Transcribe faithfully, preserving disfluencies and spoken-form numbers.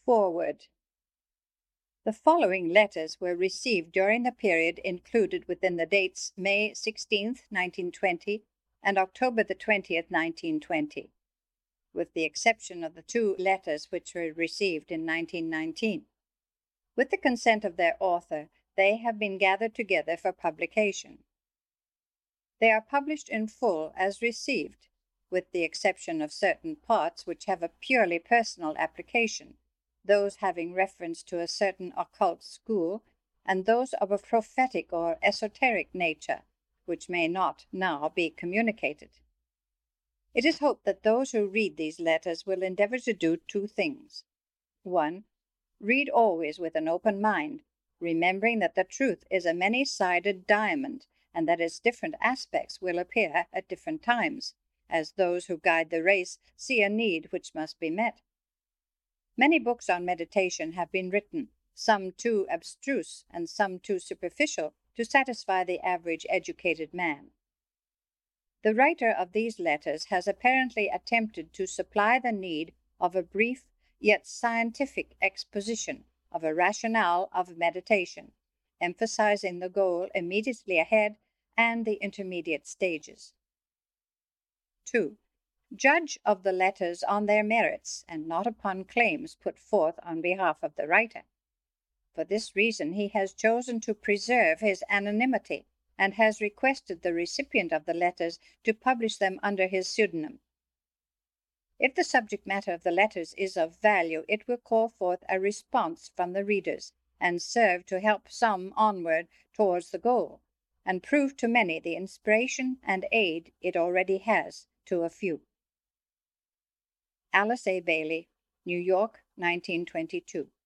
Forward. The following letters were received during the period included within the dates May sixteenth, nineteen twenty, and October the twentieth, nineteen twenty, with the exception of the two letters which were received in nineteen nineteen. With the consent of their author, they have been gathered together for publication. They are published in full as received, with the exception of certain parts which have a purely personal application, those having reference to a certain occult school, and those of a prophetic or esoteric nature, which may not now be communicated. It is hoped that those who read these letters will endeavor to do two things. One, read always with an open mind, remembering that the truth is a many-sided diamond, and that its different aspects will appear at different times, as those who guide the race see a need which must be met. Many books on meditation have been written, some too abstruse and some too superficial to satisfy the average educated man. The writer of these letters has apparently attempted to supply the need of a brief yet scientific exposition of a rationale of meditation, emphasizing the goal immediately ahead and the intermediate stages. two. Judge of the letters on their merits and not upon claims put forth on behalf of the writer. For this reason he has chosen to preserve his anonymity and has requested the recipient of the letters to publish them under his pseudonym. If the subject matter of the letters is of value, it will call forth a response from the readers, and serve to help some onward towards the goal, and prove to many the inspiration and aid it already has to a few. Alice A. Bailey, New York, nineteen twenty-two.